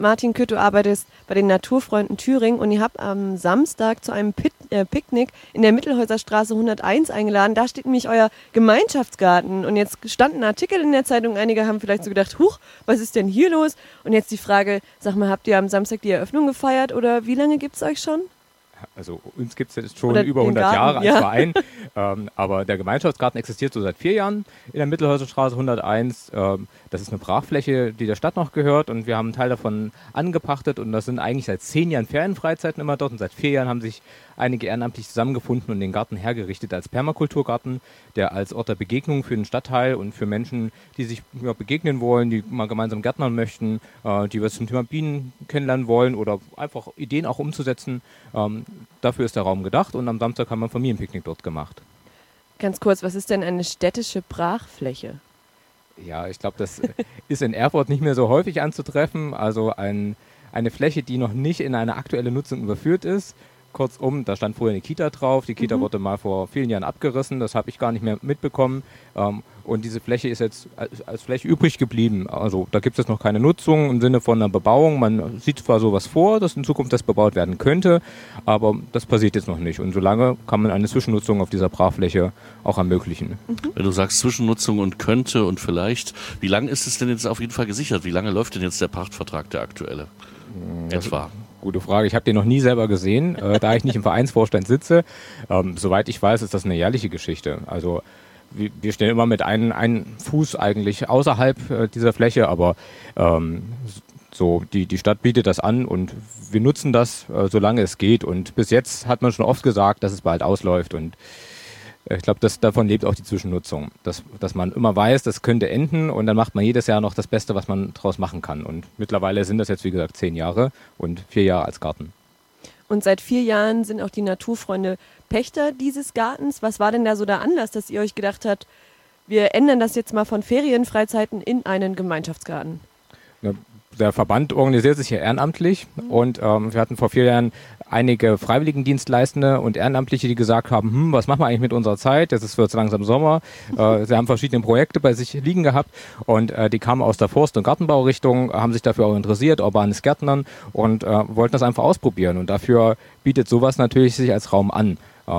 Martin Kütt, du arbeitest bei den Naturfreunden Thüringen und ihr habt am Samstag zu einem Picknick in der Mittelhäuserstraße 101 eingeladen. Da steht nämlich euer Gemeinschaftsgarten und jetzt stand ein Artikel in der Zeitung. Einige haben vielleicht so gedacht, huch, was ist denn hier los? Und jetzt die Frage, sag mal, habt ihr am Samstag die Eröffnung gefeiert oder wie lange gibt es euch schon? Also uns gibt es jetzt schon über 100 Jahre als Verein, aber der Gemeinschaftsgarten existiert so seit 4 Jahren in der Mittelhäuserstraße 101. Das ist eine Brachfläche, die der Stadt noch gehört und wir haben einen Teil davon angepachtet und das sind eigentlich seit 10 Jahren Ferienfreizeiten immer dort und seit 4 Jahren haben sich einige ehrenamtlich zusammengefunden und den Garten hergerichtet als Permakulturgarten, der als Ort der Begegnung für den Stadtteil und für Menschen, die sich begegnen wollen, die mal gemeinsam gärtnern möchten, die was zum Thema Bienen kennenlernen wollen oder einfach Ideen auch umzusetzen. Dafür ist der Raum gedacht und am Samstag haben wir ein Familienpicknick dort gemacht. Ganz kurz, was ist denn eine städtische Brachfläche? Ja, ich glaube, das ist in Erfurt nicht mehr so häufig anzutreffen. Also eine Fläche, die noch nicht in eine aktuelle Nutzung überführt ist. Kurzum, da stand vorher eine Kita drauf. Die Kita wurde mal vor vielen Jahren abgerissen. Das habe ich gar nicht mehr mitbekommen. Und diese Fläche ist jetzt als Fläche übrig geblieben. Also da gibt es noch keine Nutzung im Sinne von einer Bebauung. Man sieht zwar sowas vor, dass in Zukunft das bebaut werden könnte, aber das passiert jetzt noch nicht. Und solange kann man eine Zwischennutzung auf dieser Brachfläche auch ermöglichen. Wenn du sagst Zwischennutzung und könnte und vielleicht, wie lange ist es denn jetzt auf jeden Fall gesichert? Wie lange läuft denn jetzt der Pachtvertrag, der aktuelle? Etwa. Gute Frage. Ich habe den noch nie selber gesehen, da ich nicht im Vereinsvorstand sitze. Soweit ich weiß, ist das eine jährliche Geschichte. Also wir stehen immer mit einem Fuß eigentlich außerhalb dieser Fläche, aber so die Stadt bietet das an und wir nutzen das, solange es geht. Und bis jetzt hat man schon oft gesagt, dass es bald ausläuft und ich glaube, davon lebt auch die Zwischennutzung, dass man immer weiß, das könnte enden und dann macht man jedes Jahr noch das Beste, was man daraus machen kann. Und mittlerweile sind das jetzt, wie gesagt, 10 Jahre und 4 Jahre als Garten. Und seit 4 Jahren sind auch die Naturfreunde Pächter dieses Gartens. Was war denn da so der Anlass, dass ihr euch gedacht habt, wir ändern das jetzt mal von Ferienfreizeiten in einen Gemeinschaftsgarten? Ja, der Verband organisiert sich hier ehrenamtlich und wir hatten vor 4 Jahren einige Freiwilligendienstleistende und Ehrenamtliche, die gesagt haben, was machen wir eigentlich mit unserer Zeit? Jetzt wird es langsam Sommer. Sie haben verschiedene Projekte bei sich liegen gehabt und die kamen aus der Forst- und Gartenbaurichtung, haben sich dafür auch interessiert, urbanes Gärtnern und wollten das einfach ausprobieren. Und dafür bietet sowas natürlich sich als Raum an.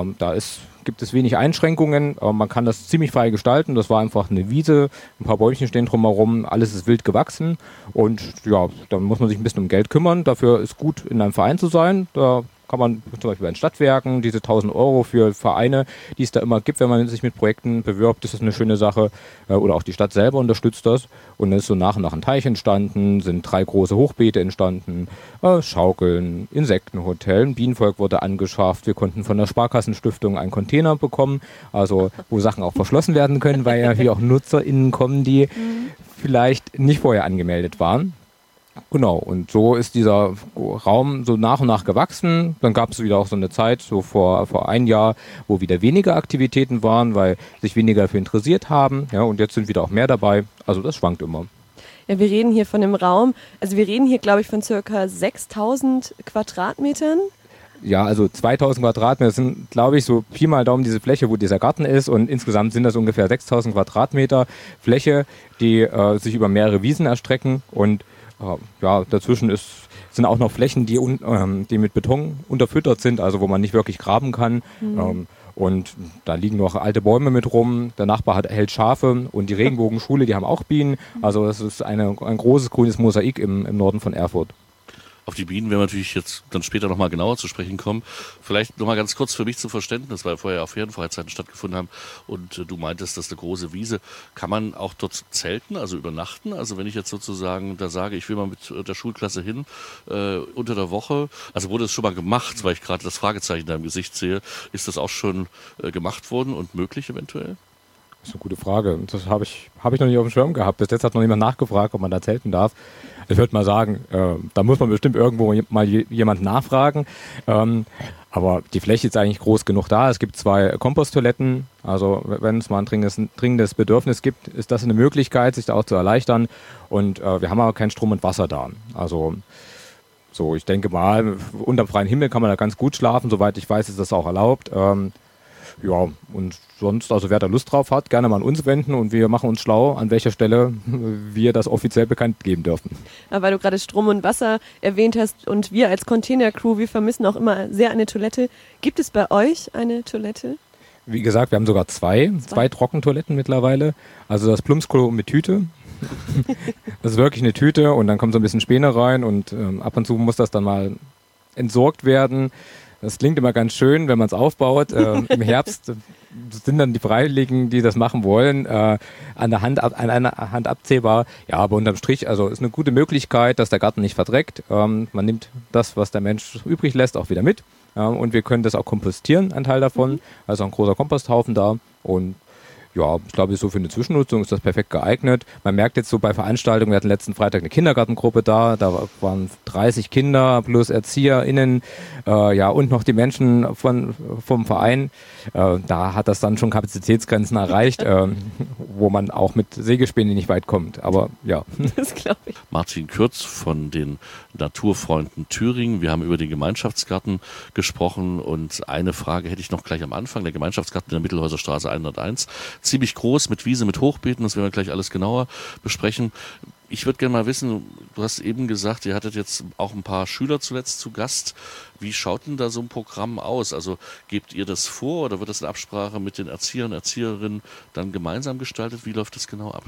Gibt es wenig Einschränkungen, man kann das ziemlich frei gestalten, das war einfach eine Wiese, ein paar Bäumchen stehen drumherum, alles ist wild gewachsen und ja, da muss man sich ein bisschen um Geld kümmern, dafür ist gut in einem Verein zu sein, da kann man zum Beispiel bei den Stadtwerken diese 1.000 Euro für Vereine, die es da immer gibt, wenn man sich mit Projekten bewirbt, das ist eine schöne Sache. Oder auch die Stadt selber unterstützt das. Und dann ist so nach und nach ein Teich entstanden, sind 3 große Hochbeete entstanden, Schaukeln, Insektenhotel, ein Bienenvolk wurde angeschafft. Wir konnten von der Sparkassenstiftung einen Container bekommen, also wo Sachen auch verschlossen werden können, weil ja hier auch NutzerInnen kommen, die vielleicht nicht vorher angemeldet waren. Genau, und so ist dieser Raum so nach und nach gewachsen. Dann gab es wieder auch so eine Zeit, so vor 1 Jahr, wo wieder weniger Aktivitäten waren, weil sich weniger dafür interessiert haben. Ja, und jetzt sind wieder auch mehr dabei. Also das schwankt immer. Ja, wir reden hier von einem Raum, also wir reden hier, glaube ich, von circa 6.000 Quadratmetern. Ja, also 2.000 Quadratmeter sind, glaube ich, so Pi mal Daumen diese Fläche, wo dieser Garten ist. Und insgesamt sind das ungefähr 6.000 Quadratmeter Fläche, die sich über mehrere Wiesen erstrecken. Und ja, dazwischen sind auch noch Flächen, die mit Beton unterfüttert sind, also wo man nicht wirklich graben kann. Und da liegen noch alte Bäume mit rum. Der Nachbar hält Schafe und die Regenbogenschule, die haben auch Bienen. Also es ist ein großes grünes Mosaik im Norden von Erfurt. Auf die Bienen werden wir natürlich jetzt dann später nochmal genauer zu sprechen kommen. Vielleicht nochmal ganz kurz für mich zum Verständnis, weil vorher auch Ferienfreizeiten stattgefunden haben und du meintest, das ist eine große Wiese. Kann man auch dort zelten, also übernachten? Also wenn ich jetzt sozusagen da sage, ich will mal mit der Schulklasse hin unter der Woche, also wurde es schon mal gemacht, weil ich gerade das Fragezeichen in deinem Gesicht sehe, ist das auch schon gemacht worden und möglich eventuell? Das ist eine gute Frage. Das habe ich noch nicht auf dem Schirm gehabt. Bis jetzt hat noch niemand nachgefragt, ob man da zelten darf. Ich würde mal sagen, da muss man bestimmt irgendwo mal jemand nachfragen. Aber die Fläche ist eigentlich groß genug da. Es gibt 2 Komposttoiletten. Also wenn es mal ein dringendes Bedürfnis gibt, ist das eine Möglichkeit, sich da auch zu erleichtern. Und wir haben aber kein Strom und Wasser da. Also so, ich denke mal, unter freiem Himmel kann man da ganz gut schlafen. Soweit ich weiß, ist das auch erlaubt. Ja, und sonst, also wer da Lust drauf hat, gerne mal an uns wenden und wir machen uns schlau, an welcher Stelle wir das offiziell bekannt geben dürfen. Aber weil du gerade Strom und Wasser erwähnt hast und wir als Container-Crew, wir vermissen auch immer sehr eine Toilette. Gibt es bei euch eine Toilette? Wie gesagt, wir haben sogar zwei Trockentoiletten mittlerweile. Also das Plumpsklo mit Tüte. Das ist wirklich eine Tüte und dann kommt so ein bisschen Späne rein und ab und zu muss das dann mal entsorgt werden. Das klingt immer ganz schön, wenn man es aufbaut. Im Herbst sind dann die Freiwilligen, die das machen wollen, an einer Hand abzählbar. Ja, aber unterm Strich, also ist eine gute Möglichkeit, dass der Garten nicht verdreckt. Man nimmt das, was der Mensch übrig lässt, auch wieder mit. Und wir können das auch kompostieren, ein Teil davon. Also ein großer Komposthaufen da. Und ja, ich glaube, so für eine Zwischennutzung ist das perfekt geeignet. Man merkt jetzt so bei Veranstaltungen, wir hatten letzten Freitag eine Kindergartengruppe da waren 30 Kinder plus ErzieherInnen, und noch die Menschen vom Verein. Da hat das dann schon Kapazitätsgrenzen erreicht, wo man auch mit Sägespänen nicht weit kommt. Aber ja. Das glaube ich. Martin Kürz von den Naturfreunden Thüringen. Wir haben über den Gemeinschaftsgarten gesprochen und eine Frage hätte ich noch gleich am Anfang. Der Gemeinschaftsgarten in der Mittelhäuser Straße 101. Ziemlich groß, mit Wiese, mit Hochbeeten, das werden wir gleich alles genauer besprechen. Ich würde gerne mal wissen, du hast eben gesagt, ihr hattet jetzt auch ein paar Schüler zuletzt zu Gast. Wie schaut denn da so ein Programm aus? Also gebt ihr das vor oder wird das in Absprache mit den Erziehern, Erzieherinnen dann gemeinsam gestaltet? Wie läuft das genau ab?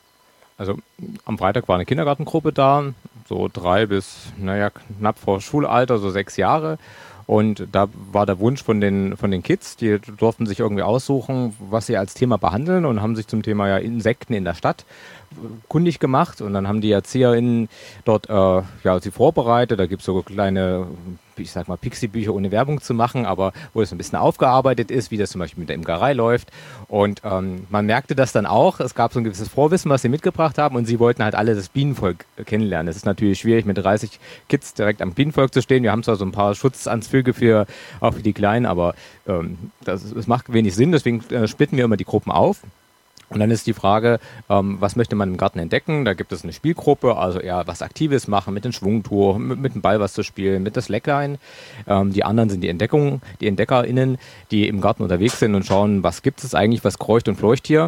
Also am Freitag war eine Kindergartengruppe da, so 3 bis, knapp vor Schulalter, so 6 Jahre. Und da war der Wunsch von den Kids, die durften sich irgendwie aussuchen, was sie als Thema behandeln und haben sich zum Thema Insekten in der Stadt kundig gemacht. Und dann haben die ErzieherInnen dort sie vorbereitet. Da gibt es so kleine, ich sag mal, Pixie-Bücher ohne Werbung zu machen, aber wo das ein bisschen aufgearbeitet ist, wie das zum Beispiel mit der Imkerei läuft. Und man merkte das dann auch. Es gab so ein gewisses Vorwissen, was sie mitgebracht haben und sie wollten halt alle das Bienenvolk kennenlernen. Es ist natürlich schwierig, mit 30 Kids direkt am Bienenvolk zu stehen. Wir haben zwar so ein paar Schutzanzüge auch für die Kleinen, aber das macht wenig Sinn. Deswegen splitten wir immer die Gruppen auf. Und dann ist die Frage, was möchte man im Garten entdecken? Da gibt es eine Spielgruppe, also eher was Aktives machen, mit den Schwungtour, mit dem Ball was zu spielen, mit das Lecklein. Die anderen sind die EntdeckerInnen, die im Garten unterwegs sind und schauen, was gibt es eigentlich, was kreucht und fleucht hier.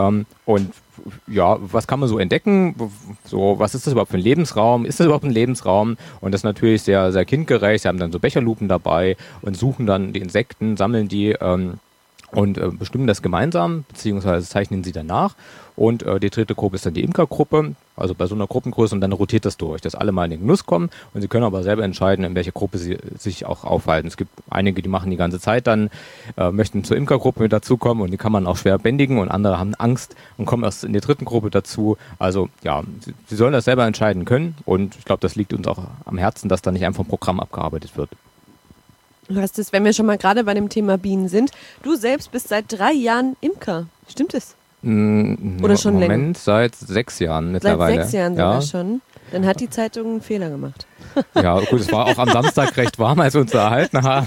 Was kann man so entdecken? So, was ist das überhaupt für ein Lebensraum? Ist das überhaupt ein Lebensraum? Und das ist natürlich sehr, sehr kindgerecht. Sie haben dann so Becherlupen dabei und suchen dann die Insekten, sammeln die, und bestimmen das gemeinsam, beziehungsweise zeichnen sie danach. Und die dritte Gruppe ist dann die Imkergruppe, also bei so einer Gruppengröße, und dann rotiert das durch, dass alle mal in den Genuss kommen. Und sie können aber selber entscheiden, in welcher Gruppe sie sich auch aufhalten. Es gibt einige, die machen die ganze Zeit dann, möchten zur Imkergruppe mit dazukommen und die kann man auch schwer bändigen und andere haben Angst und kommen erst in die dritten Gruppe dazu. Also ja, sie sollen das selber entscheiden können und ich glaube, das liegt uns auch am Herzen, dass da nicht einfach ein Programm abgearbeitet wird. Du hast es, wenn wir schon mal gerade bei dem Thema Bienen sind, du selbst bist seit 3 Jahren Imker. Stimmt es? Oder schon länger? Moment, seit 6 Jahren mittlerweile. Seit 6 Jahren sogar schon. Dann hat die Zeitung einen Fehler gemacht. Ja, gut, es war auch am Samstag recht warm, als wir uns erhalten haben.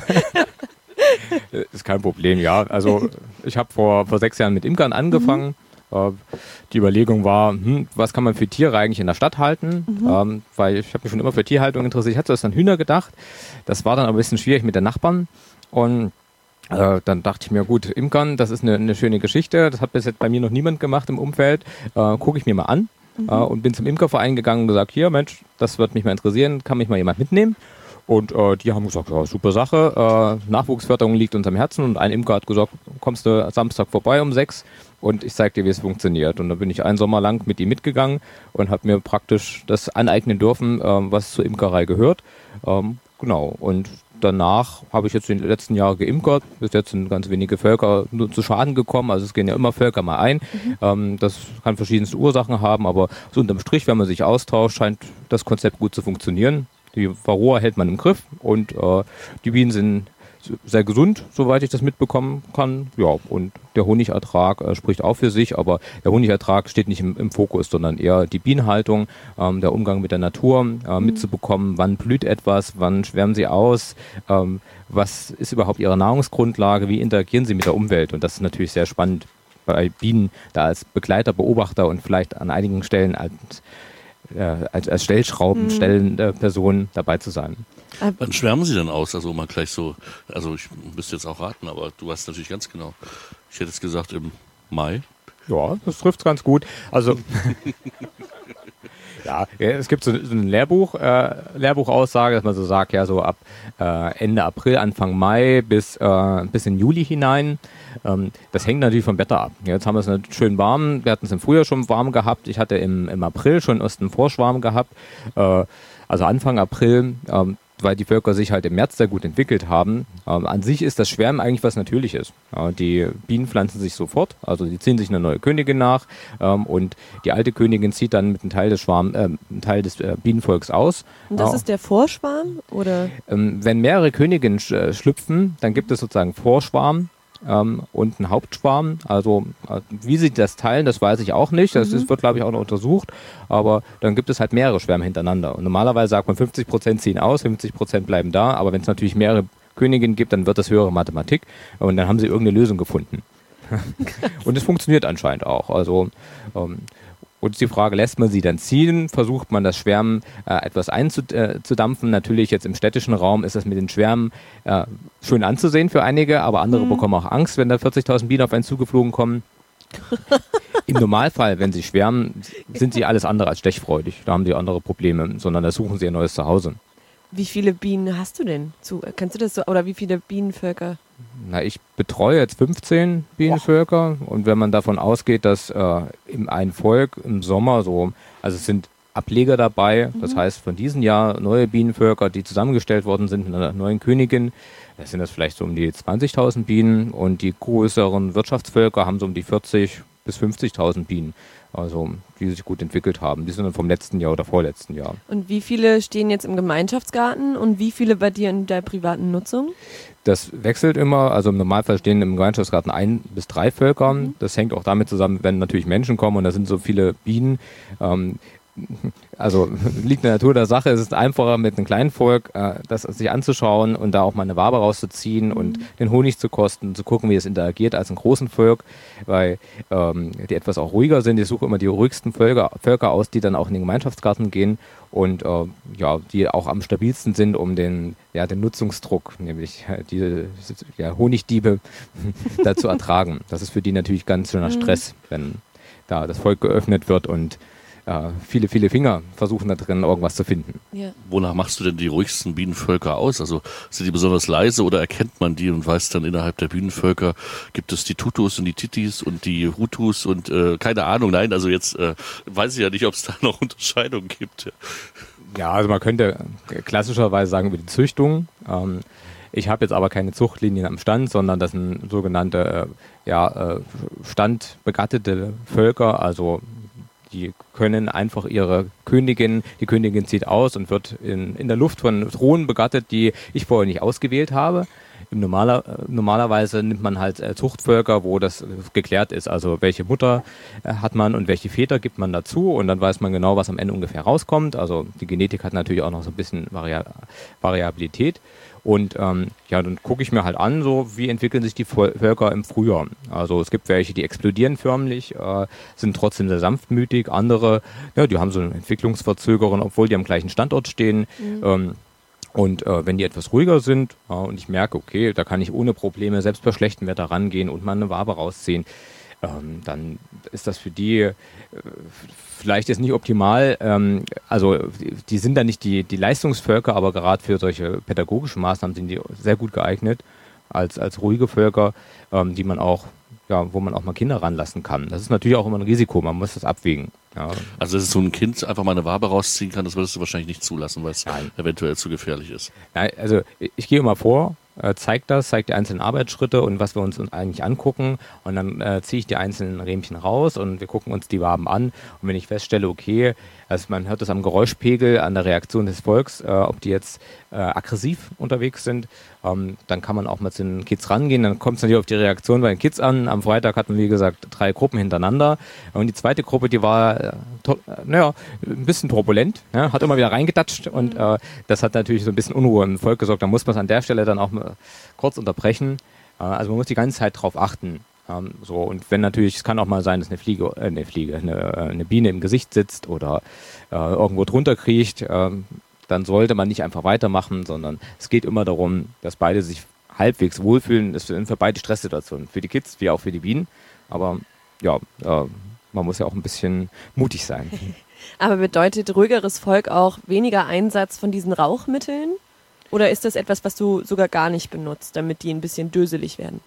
Ist kein Problem, ja. Also ich habe vor 6 Jahren mit Imkern angefangen. Die Überlegung war, was kann man für Tiere eigentlich in der Stadt halten? Weil ich habe mich schon immer für Tierhaltung interessiert. Ich hatte zuerst an Hühner gedacht. Das war dann aber ein bisschen schwierig mit den Nachbarn. Und dann dachte ich mir, gut, Imkern, das ist eine schöne Geschichte. Das hat bis jetzt bei mir noch niemand gemacht im Umfeld. Gucke ich mir mal an. Und bin zum Imkerverein gegangen und gesagt, hier Mensch, das wird mich mal interessieren, kann mich mal jemand mitnehmen? Und die haben gesagt, ja, super Sache, Nachwuchsförderung liegt uns am Herzen und ein Imker hat gesagt, kommst du Samstag vorbei um 6 und ich zeig dir, wie es funktioniert. Und dann bin ich einen Sommer lang mit ihm mitgegangen und habe mir praktisch das aneignen dürfen, was zur Imkerei gehört. Genau, und danach habe ich jetzt in den letzten Jahren geimpft. Bis jetzt sind ganz wenige Völker nur zu Schaden gekommen. Also es gehen ja immer Völker mal ein. Das kann verschiedenste Ursachen haben, aber so unterm Strich, wenn man sich austauscht, scheint das Konzept gut zu funktionieren. Die Varroa hält man im Griff und die Bienen sind sehr gesund, soweit ich das mitbekommen kann. Ja, und der Honigertrag spricht auch für sich, aber der Honigertrag steht nicht im Fokus, sondern eher die Bienenhaltung, der Umgang mit der Natur, mitzubekommen, wann blüht etwas, wann schwärmen sie aus, was ist überhaupt ihre Nahrungsgrundlage, wie interagieren sie mit der Umwelt. Und das ist natürlich sehr spannend bei Bienen, da als Begleiter, Beobachter und vielleicht an einigen Stellen als als Stellschrauben stellende Person dabei zu sein. Wann schwärmen Sie denn aus? Also mal gleich so, also ich müsste jetzt auch raten, aber du weißt natürlich ganz genau. Ich hätte jetzt gesagt im Mai. Ja, das trifft ganz gut. Also ja, es gibt so ein Lehrbuchaussage, dass man so sagt, ja, so ab Ende April, Anfang Mai bis in Juli hinein. Das hängt natürlich vom Wetter ab. Jetzt haben wir es schön warm. Wir hatten es im Frühjahr schon warm gehabt. Ich hatte im April schon erst einen Vorschwarm gehabt. Also Anfang April, weil die Völker sich halt im März sehr gut entwickelt haben. An sich ist das Schwärmen eigentlich was Natürliches. Die Bienen pflanzen sich sofort, also die ziehen sich eine neue Königin nach und die alte Königin zieht dann mit einem Teil des Bienenvolks aus. Und das ist der Vorschwarm? Oder? Wenn mehrere Königinnen schlüpfen, dann gibt es sozusagen Vorschwarm und einen Hauptschwarm. Also wie sie das teilen, das weiß ich auch nicht. Das wird, glaube ich, auch noch untersucht. Aber dann gibt es halt mehrere Schwärme hintereinander. Und normalerweise sagt man, 50% ziehen aus, 50% bleiben da. Aber wenn es natürlich mehrere Königinnen gibt, dann wird das höhere Mathematik. Und dann haben sie irgendeine Lösung gefunden. Und es funktioniert anscheinend auch. Also und ist die Frage, lässt man sie dann ziehen? Versucht man das Schwärmen etwas einzudampfen? Natürlich jetzt im städtischen Raum ist das mit den Schwärmen schön anzusehen für einige, aber andere bekommen auch Angst, wenn da 40.000 Bienen auf einen zugeflogen kommen. Im Normalfall, wenn sie schwärmen, sind sie alles andere als stechfreudig. Da haben sie andere Probleme, sondern da suchen sie ein neues Zuhause. Wie viele Bienen hast du denn? Kannst du das so, oder wie viele Bienenvölker? Na, ich betreue jetzt 15 Bienenvölker und wenn man davon ausgeht, dass in ein Volk im Sommer also es sind Ableger dabei, das heißt von diesem Jahr neue Bienenvölker, die zusammengestellt worden sind mit einer neuen Königin, da sind das vielleicht so um die 20.000 Bienen und die größeren Wirtschaftsvölker haben so um die 40.000 bis 50.000 Bienen. Also die sich gut entwickelt haben. Die sind dann vom letzten Jahr oder vorletzten Jahr. Und wie viele stehen jetzt im Gemeinschaftsgarten und wie viele bei dir in der privaten Nutzung? Das wechselt immer. Also im Normalfall stehen im Gemeinschaftsgarten 1 bis 3 Völker. Das hängt auch damit zusammen, wenn natürlich Menschen kommen und da sind so viele Bienen. Also liegt in der Natur der Sache, es ist einfacher mit einem kleinen Volk, das sich anzuschauen und da auch mal eine Wabe rauszuziehen und den Honig zu kosten, zu gucken, wie es interagiert als ein großen Volk, weil die etwas auch ruhiger sind. Ich suche immer die ruhigsten Völker aus, die dann auch in den Gemeinschaftsgarten gehen und die auch am stabilsten sind, um den Nutzungsdruck, nämlich diese Honigdiebe da zu ertragen. Das ist für die natürlich ganz schöner Stress, wenn da das Volk geöffnet wird und viele, viele Finger versuchen da drin irgendwas zu finden. Ja. Wonach machst du denn die ruhigsten Bienenvölker aus? Also sind die besonders leise oder erkennt man die und weiß dann innerhalb der Bienenvölker, gibt es die Tutus und die Titis und die Hutus und keine Ahnung, nein, also jetzt weiß ich ja nicht, ob es da noch Unterscheidungen gibt. Ja, also man könnte klassischerweise sagen über die Züchtung. Ich habe jetzt aber keine Zuchtlinien am Stand, sondern das sind sogenannte standbegattete Völker, also die können einfach ihre Königin, die Königin zieht aus und wird in der Luft von Drohnen begattet, die ich vorher nicht ausgewählt habe. Normalerweise nimmt man halt Zuchtvölker, wo das geklärt ist, also welche Mutter hat man und welche Väter gibt man dazu und dann weiß man genau, was am Ende ungefähr rauskommt. Also die Genetik hat natürlich auch noch so ein bisschen Variabilität. Und dann gucke ich mir halt an, so wie entwickeln sich die Völker im Frühjahr. Also es gibt welche, die explodieren förmlich, sind trotzdem sehr sanftmütig. Andere, die haben so eine Entwicklungsverzögerung, obwohl die am gleichen Standort stehen. Wenn die etwas ruhiger sind und ich merke, okay, da kann ich ohne Probleme selbst bei schlechtem Wetter rangehen und mal eine Wabe rausziehen, dann ist das für die vielleicht jetzt nicht optimal. Also die sind da nicht die Leistungsvölker, aber gerade für solche pädagogischen Maßnahmen sind die sehr gut geeignet als ruhige Völker, die man auch, wo man auch mal Kinder ranlassen kann. Das ist natürlich auch immer ein Risiko, man muss das abwägen. Ja. Also dass so ein Kind einfach mal eine Wabe rausziehen kann, das würdest du wahrscheinlich nicht zulassen, weil es eventuell zu gefährlich ist. Nein, also ich gehe immer vor, zeigt die einzelnen Arbeitsschritte und was wir uns eigentlich angucken und dann ziehe ich die einzelnen Rähmchen raus und wir gucken uns die Waben an und wenn ich feststelle, okay, also man hört das am Geräuschpegel, an der Reaktion des Volks, ob die jetzt aggressiv unterwegs sind, dann kann man auch mal zu den Kids rangehen, dann kommt es natürlich auf die Reaktion bei den Kids an. Am Freitag hatten wir, wie gesagt, 3 Gruppen hintereinander und die zweite Gruppe, die war ein bisschen turbulent, hat immer wieder reingedatscht und das hat natürlich so ein bisschen Unruhe im Volk gesorgt. Da muss man es an der Stelle dann auch mal kurz unterbrechen. Also man muss die ganze Zeit drauf achten, So, und wenn natürlich, es kann auch mal sein, dass eine Biene im Gesicht sitzt oder irgendwo drunter kriecht, dann sollte man nicht einfach weitermachen, sondern es geht immer darum, dass beide sich halbwegs wohlfühlen. Das sind für beide Stresssituationen, für die Kids wie auch für die Bienen. Aber ja, man muss ja auch ein bisschen mutig sein. Aber bedeutet ruhigeres Volk auch weniger Einsatz von diesen Rauchmitteln? Oder ist das etwas, was du sogar gar nicht benutzt, damit die ein bisschen döselig werden?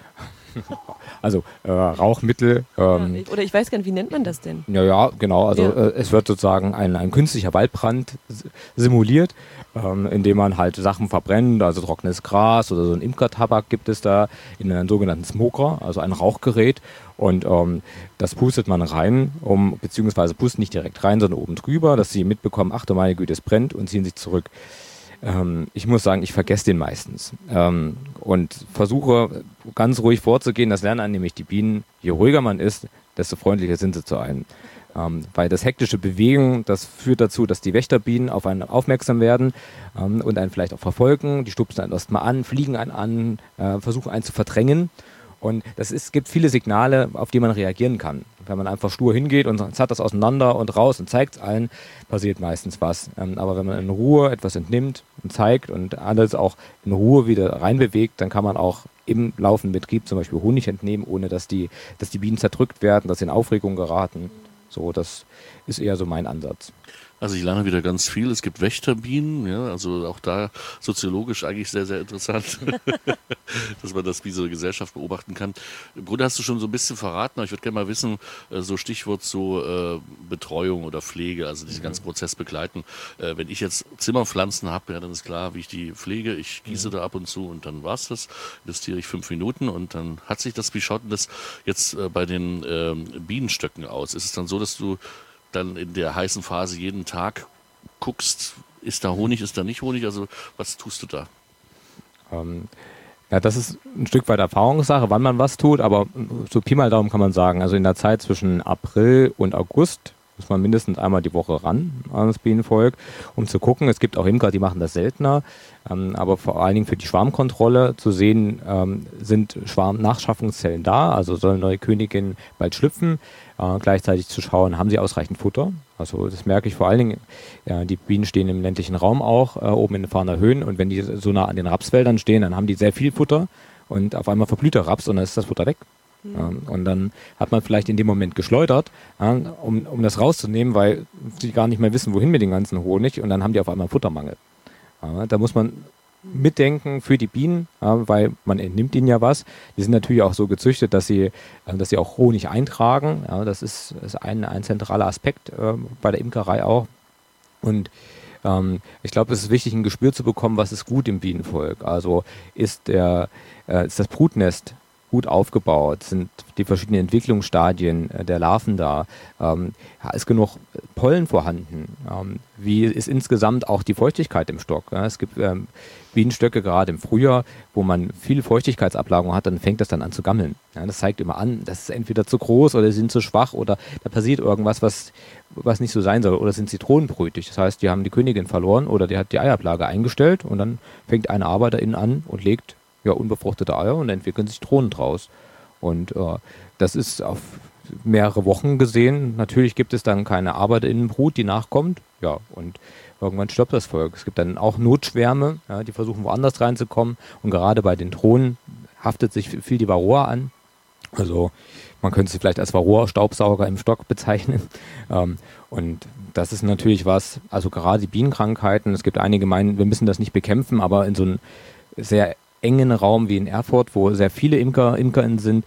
Also Rauchmittel. Oder ich weiß gar nicht, wie nennt man das denn? Ja, genau. Also es wird sozusagen ein künstlicher Waldbrand simuliert, indem man halt Sachen verbrennt, also trockenes Gras oder so ein Imkertabak gibt es da in einen sogenannten Smoker, also ein Rauchgerät. Und das pustet man rein, beziehungsweise pustet nicht direkt rein, sondern oben drüber, dass sie mitbekommen, ach du meine Güte, es brennt und ziehen sich zurück. Ich muss sagen, ich vergesse den meistens und versuche ganz ruhig vorzugehen. Das lernen nämlich die Bienen. Je ruhiger man ist, desto freundlicher sind sie zu einem. Weil das hektische Bewegen, das führt dazu, dass die Wächterbienen auf einen aufmerksam werden und einen vielleicht auch verfolgen. Die stupsen einen erstmal an, fliegen einen an, versuchen einen zu verdrängen. Und gibt viele Signale, auf die man reagieren kann. Wenn man einfach stur hingeht und zerrt das auseinander und raus und zeigt es allen, passiert meistens was. Aber wenn man in Ruhe etwas entnimmt und zeigt und alles auch in Ruhe wieder reinbewegt, dann kann man auch im laufenden Betrieb zum Beispiel Honig entnehmen, ohne dass die Bienen zerdrückt werden, dass sie in Aufregung geraten. So, das ist eher so mein Ansatz. Also ich lerne wieder ganz viel. Es gibt Wächterbienen, ja, also auch da soziologisch eigentlich sehr, sehr interessant, dass man das wie so eine Gesellschaft beobachten kann. Im Grunde hast du schon so ein bisschen verraten, aber ich würde gerne mal wissen, so Stichwort so Betreuung oder Pflege, also diesen ganzen Prozess begleiten. Wenn ich jetzt Zimmerpflanzen habe, ja, dann ist klar, wie ich die pflege. Ich gieße da ab und zu und dann war's das. Investiere ich 5 Minuten und dann hat sich das. Wie schaut denn das jetzt bei den Bienenstöcken aus? Ist es dann so, dass du dann in der heißen Phase jeden Tag guckst, ist da Honig, ist da nicht Honig? Also was tust du da? Ja, das ist ein Stück weit Erfahrungssache, wann man was tut, aber so Pi mal Daumen kann man sagen, also in der Zeit zwischen April und August muss man mindestens einmal die Woche ran an das Bienenvolk, um zu gucken. Es gibt auch Imker, die machen das seltener, aber vor allen Dingen für die Schwarmkontrolle zu sehen, sind Schwarmnachschaffungszellen da, also soll eine neue Königin bald schlüpfen. Gleichzeitig zu schauen, haben sie ausreichend Futter. Also das merke ich vor allen Dingen, die Bienen stehen im ländlichen Raum auch, oben in den Fahner Höhen, und wenn die so nah an den Rapsfeldern stehen, dann haben die sehr viel Futter und auf einmal verblüht der Raps und dann ist das Futter weg. Und dann hat man vielleicht in dem Moment geschleudert, um das rauszunehmen, weil sie gar nicht mehr wissen, wohin mit dem ganzen Honig, und dann haben die auf einmal Futtermangel. Da muss man mitdenken für die Bienen, weil man entnimmt ihnen ja was. Die sind natürlich auch so gezüchtet, dass sie auch Honig eintragen. Das ist ein zentraler Aspekt bei der Imkerei auch. Und ich glaube, es ist wichtig, ein Gespür zu bekommen, was ist gut im Bienenvolk. Also ist das Brutnest gut aufgebaut, sind die verschiedenen Entwicklungsstadien der Larven da, ist genug Pollen vorhanden, wie ist insgesamt auch die Feuchtigkeit im Stock. Es gibt Bienenstöcke gerade im Frühjahr, wo man viel Feuchtigkeitsablagerung hat, dann fängt das dann an zu gammeln. Das zeigt immer an, das ist entweder zu groß oder sie sind zu schwach oder da passiert irgendwas, was nicht so sein soll, oder sind zitronenbrütig. Das heißt, die haben die Königin verloren oder die hat die Eiablage eingestellt und dann fängt eine Arbeiterin an und legt unbefruchtete Eier und entwickeln sich Drohnen draus. Und das ist auf mehrere Wochen gesehen. Natürlich gibt es dann keine Arbeiterinnenbrut, die nachkommt. Ja, und irgendwann stirbt das Volk. Es gibt dann auch Notschwärme, die versuchen woanders reinzukommen. Und gerade bei den Drohnen haftet sich viel die Varroa an. Also man könnte sie vielleicht als Varroa-Staubsauger im Stock bezeichnen. Und das ist natürlich was, also gerade die Bienenkrankheiten, es gibt einige meinen, wir müssen das nicht bekämpfen, aber in so einem sehr engen Raum wie in Erfurt, wo sehr viele Imkerinnen sind,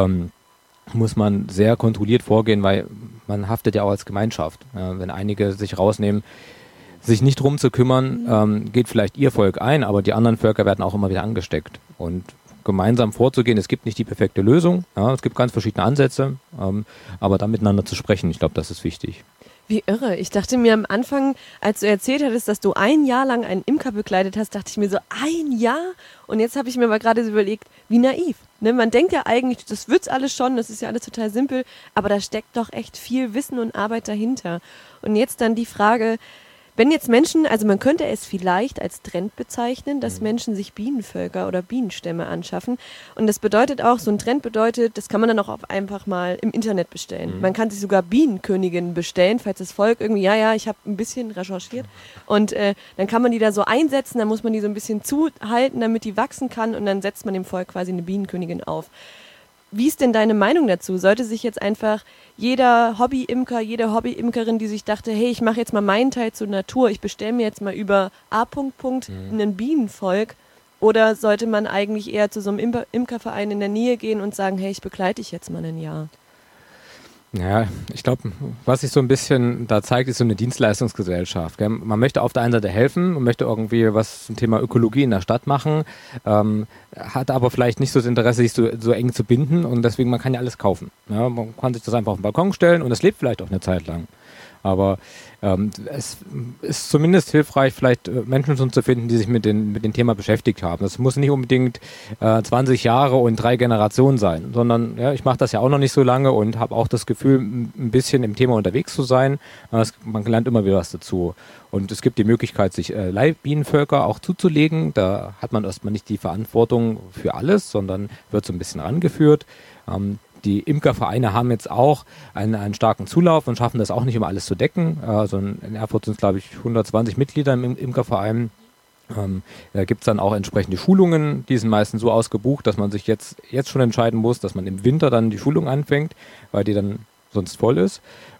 muss man sehr kontrolliert vorgehen, weil man haftet ja auch als Gemeinschaft. Wenn einige sich rausnehmen, sich nicht drum zu kümmern, geht vielleicht ihr Volk ein, aber die anderen Völker werden auch immer wieder angesteckt. Und gemeinsam vorzugehen, es gibt nicht die perfekte Lösung, es gibt ganz verschiedene Ansätze, aber dann miteinander zu sprechen, ich glaube, das ist wichtig. Wie irre. Ich dachte mir am Anfang, als du erzählt hattest, dass du 1 Jahr lang einen Imker begleitet hast, dachte ich mir so, 1 Jahr? Und jetzt habe ich mir aber gerade so überlegt, wie naiv. Ne? Man denkt ja eigentlich, das wird's alles schon, das ist ja alles total simpel, aber da steckt doch echt viel Wissen und Arbeit dahinter. Und jetzt dann die Frage, Wenn jetzt Menschen, also man könnte es vielleicht als Trend bezeichnen, dass Menschen sich Bienenvölker oder Bienenstämme anschaffen. Und das bedeutet auch, so ein Trend bedeutet, das kann man dann auch einfach mal im Internet bestellen. Man kann sich sogar Bienenköniginnen bestellen, falls das Volk irgendwie, ich habe ein bisschen recherchiert. Und dann kann man die da so einsetzen, dann muss man die so ein bisschen zuhalten, damit die wachsen kann. Und dann setzt man dem Volk quasi eine Bienenkönigin auf. Wie ist denn deine Meinung dazu? Sollte sich jetzt einfach jeder Hobby-Imker, jede Hobby-Imkerin, die sich dachte, hey, ich mache jetzt mal meinen Teil zur Natur, ich bestelle mir jetzt mal über A. einen Bienenvolk, oder sollte man eigentlich eher zu so einem Imkerverein in der Nähe gehen und sagen, hey, ich begleite dich jetzt mal ein Jahr? Ja, ich glaube, was sich so ein bisschen da zeigt, ist so eine Dienstleistungsgesellschaft. Gell? Man möchte auf der einen Seite helfen, man möchte irgendwie was zum Thema Ökologie in der Stadt machen, hat aber vielleicht nicht so das Interesse, sich so eng zu binden, und deswegen, man kann ja alles kaufen. Ja? Man kann sich das einfach auf den Balkon stellen und es lebt vielleicht auch eine Zeit lang. Aber es ist zumindest hilfreich, vielleicht Menschen schon zu finden, die sich mit dem Thema beschäftigt haben. Das muss nicht unbedingt 20 Jahre und 3 Generationen sein, sondern ich mache das ja auch noch nicht so lange und habe auch das Gefühl, ein bisschen im Thema unterwegs zu sein. Man lernt immer wieder was dazu. Und es gibt die Möglichkeit, sich Leihbienenvölker auch zuzulegen. Da hat man erstmal nicht die Verantwortung für alles, sondern wird so ein bisschen rangeführt. Die Imkervereine haben jetzt auch einen starken Zulauf und schaffen das auch nicht, um alles zu decken. Also in Erfurt sind es, glaube ich, 120 Mitglieder im Imkerverein. Da gibt es dann auch entsprechende Schulungen, die sind meistens so ausgebucht, dass man sich jetzt schon entscheiden muss, dass man im Winter dann die Schulung anfängt, weil die dann sonst voll ist.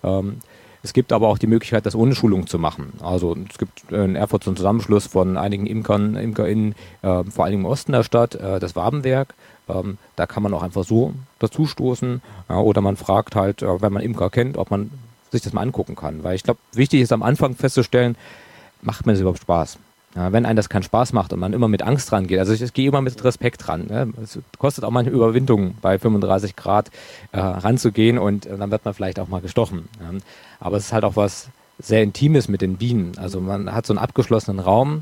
Es gibt aber auch die Möglichkeit, das ohne Schulung zu machen. Also es gibt in Erfurt so einen Zusammenschluss von einigen ImkerInnen, vor allem im Osten der Stadt, das Wabenwerk. Da kann man auch einfach so dazustoßen, oder man fragt halt, wenn man Imker kennt, ob man sich das mal angucken kann. Weil ich glaube, wichtig ist am Anfang festzustellen, macht mir das überhaupt Spaß? Ja, wenn einem das keinen Spaß macht und man immer mit Angst rangeht, also ich gehe immer mit Respekt ran. Ne? Es kostet auch manchmal Überwindung, bei 35 Grad ranzugehen, und dann wird man vielleicht auch mal gestochen. Ja? Aber es ist halt auch was sehr Intimes mit den Bienen. Also man hat so einen abgeschlossenen Raum,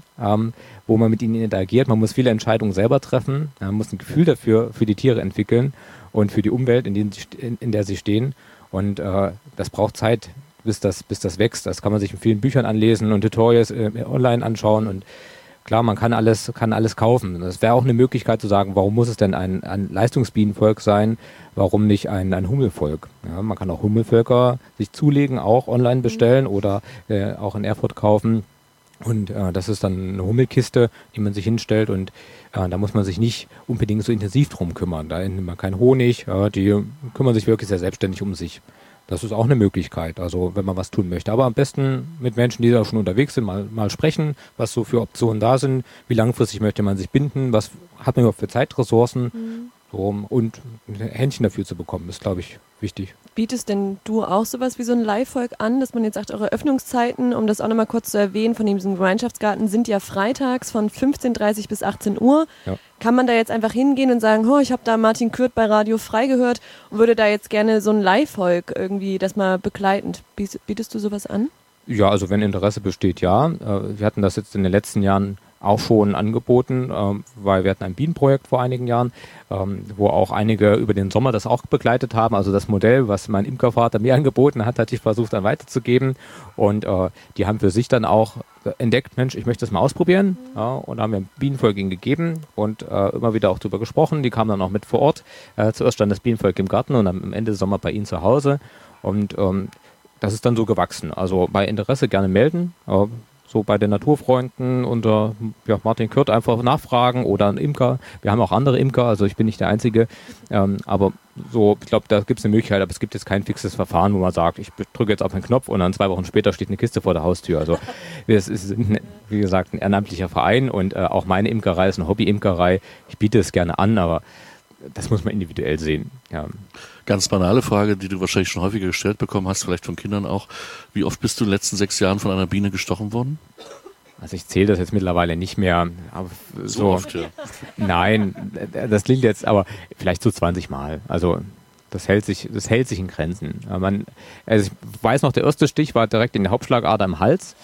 wo man mit ihnen interagiert. Man muss viele Entscheidungen selber treffen. Man muss ein Gefühl dafür, für die Tiere entwickeln und für die Umwelt, in der sie stehen. Und das braucht Zeit, bis das wächst. Das kann man sich in vielen Büchern anlesen und Tutorials online anschauen. Und klar, man kann alles kaufen. Das wäre auch eine Möglichkeit zu sagen, warum muss es denn ein Leistungsbienenvolk sein? Warum nicht ein Hummelvolk? Ja, man kann auch Hummelvölker sich zulegen, auch online bestellen oder auch in Erfurt kaufen. Und das ist dann eine Hummelkiste, die man sich hinstellt, und da muss man sich nicht unbedingt so intensiv drum kümmern. Da nimmt man keinen Honig, die kümmern sich wirklich sehr selbstständig um sich. Das ist auch eine Möglichkeit, also wenn man was tun möchte. Aber am besten mit Menschen, die da schon unterwegs sind, mal sprechen, was so für Optionen da sind, wie langfristig möchte man sich binden, was hat man überhaupt für Zeitressourcen, und ein Händchen dafür zu bekommen, ist, glaube ich, wichtig. Bietest denn du auch sowas wie so ein Leihvolk an, dass man jetzt sagt, eure Öffnungszeiten, um das auch nochmal kurz zu erwähnen, von diesem Gemeinschaftsgarten sind ja freitags von 15:30 bis 18 Uhr. Ja. Kann man da jetzt einfach hingehen und sagen, ich habe da Martin Kürth bei Radio Frei gehört und würde da jetzt gerne so ein Leihvolk irgendwie das mal begleitend. Bietest du sowas an? Ja, also wenn Interesse besteht, ja. Wir hatten das jetzt in den letzten Jahren auch schon angeboten, weil wir hatten ein Bienenprojekt vor einigen Jahren, wo auch einige über den Sommer das auch begleitet haben. Also das Modell, was mein Imkervater mir angeboten hat, hatte ich versucht dann weiterzugeben, und die haben für sich dann auch entdeckt, Mensch, ich möchte das mal ausprobieren, und haben mir ein Bienenvolk ihnen gegeben und immer wieder auch drüber gesprochen. Die kamen dann auch mit vor Ort. Zuerst stand das Bienenvolk im Garten und am Ende des Sommers bei ihnen zu Hause, und das ist dann so gewachsen. Also bei Interesse gerne melden. So bei den Naturfreunden unter Martin Kürth einfach nachfragen, oder ein Imker. Wir haben auch andere Imker, also ich bin nicht der Einzige. Aber so, ich glaube, da gibt es eine Möglichkeit, aber es gibt jetzt kein fixes Verfahren, wo man sagt, ich drücke jetzt auf einen Knopf und dann 2 Wochen später steht eine Kiste vor der Haustür. Also es ist, wie gesagt, ein ehrenamtlicher Verein, und auch meine Imkerei ist eine Hobby-Imkerei. Ich biete es gerne an, aber das muss man individuell sehen. Ja. Ganz banale Frage, die du wahrscheinlich schon häufiger gestellt bekommen hast, vielleicht von Kindern auch. Wie oft bist du in den letzten 6 Jahren von einer Biene gestochen worden? Also ich zähle das jetzt mittlerweile nicht mehr. Aber so oft, ja. Nein, das klingt jetzt aber vielleicht so 20 Mal. Also das hält sich in Grenzen. Also ich weiß noch, der erste Stich war direkt in der Hauptschlagader im Hals.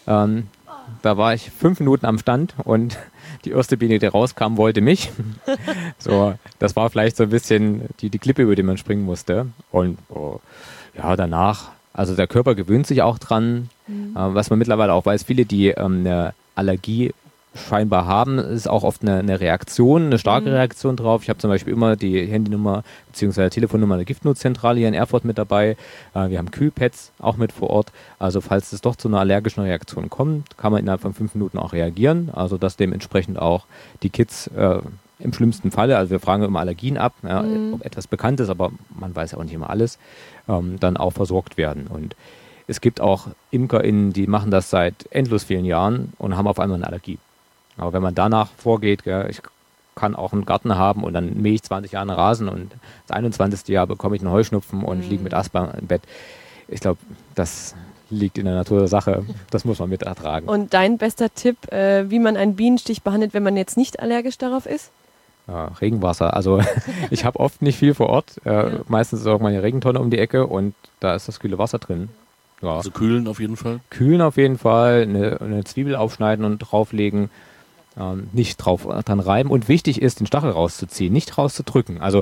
Da war ich 5 Minuten am Stand und die erste Biene, die rauskam, wollte mich. So, das war vielleicht so ein bisschen die Klippe, über die man springen musste. Und danach, also der Körper gewöhnt sich auch dran. Was man mittlerweile auch weiß, viele, die eine Allergie scheinbar haben, ist auch oft eine Reaktion, eine starke Reaktion drauf. Ich habe zum Beispiel immer die Handynummer bzw. Telefonnummer der Giftnotzentrale hier in Erfurt mit dabei. Wir haben Kühlpads auch mit vor Ort. Also falls es doch zu einer allergischen Reaktion kommt, kann man innerhalb von 5 Minuten auch reagieren. Also dass dementsprechend auch die Kids im schlimmsten Falle, also wir fragen immer Allergien ab, ob etwas bekannt ist, aber man weiß ja auch nicht immer alles, dann auch versorgt werden. Und es gibt auch ImkerInnen, die machen das seit endlos vielen Jahren und haben auf einmal eine Allergie. Aber wenn man danach vorgeht, ich kann auch einen Garten haben und dann mähe ich 20 Jahre einen Rasen und das 21. Jahr bekomme ich einen Heuschnupfen und liege mit Asthma im Bett. Ich glaube, das liegt in der Natur der Sache. Das muss man mit ertragen. Und dein bester Tipp, wie man einen Bienenstich behandelt, wenn man jetzt nicht allergisch darauf ist? Ja, Regenwasser. Also ich habe oft nicht viel vor Ort. Meistens ist auch meine Regentonne um die Ecke und da ist das kühle Wasser drin. Ja. Also kühlen auf jeden Fall? Kühlen auf jeden Fall, eine Zwiebel aufschneiden und drauflegen. Nicht dran reiben. Und wichtig ist, den Stachel rauszuziehen, nicht rauszudrücken. Also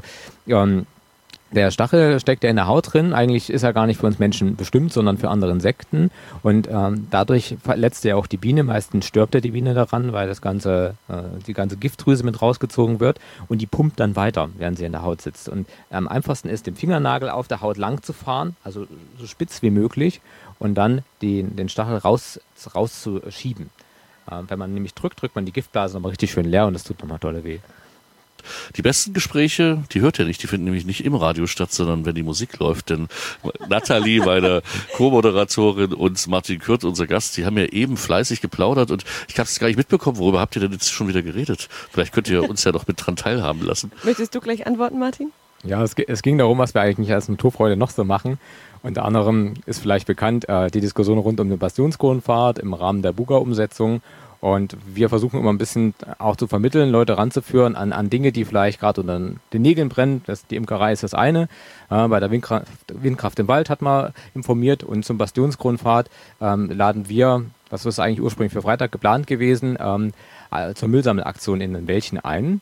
der Stachel steckt ja in der Haut drin. Eigentlich ist er gar nicht für uns Menschen bestimmt, sondern für andere Insekten. Und dadurch verletzt er auch die Biene. Meistens stirbt ja die Biene daran, weil die ganze Giftdrüse mit rausgezogen wird. Und die pumpt dann weiter, während sie in der Haut sitzt. Und am einfachsten ist, den Fingernagel auf der Haut lang zu fahren, also so spitz wie möglich, und dann den Stachel rauszuschieben. Wenn man nämlich drückt man die Giftblase nochmal richtig schön leer und das tut nochmal dolle weh. Die besten Gespräche, die hört ihr nicht, die finden nämlich nicht im Radio statt, sondern wenn die Musik läuft. Denn Nathalie, meine Co-Moderatorin, und Martin Kürth, unser Gast, die haben ja eben fleißig geplaudert und ich habe es gar nicht mitbekommen. Worüber habt ihr denn jetzt schon wieder geredet? Vielleicht könnt ihr uns ja noch mit dran teilhaben lassen. Möchtest du gleich antworten, Martin? Ja, es ging darum, was wir eigentlich als Naturfreude noch so machen. Unter anderem ist vielleicht bekannt die Diskussion rund um eine Bastionskronenfahrt im Rahmen der Buga-Umsetzung. Und wir versuchen immer ein bisschen auch zu vermitteln, Leute ranzuführen an Dinge, die vielleicht gerade unter den Nägeln brennen. Die Imkerei ist das eine. Bei der Windkraft im Wald hat man informiert. Und zum Bastionskronenfahrt laden wir, das ist eigentlich ursprünglich für Freitag geplant gewesen, zur Müllsammelaktion in den Wäldchen ein.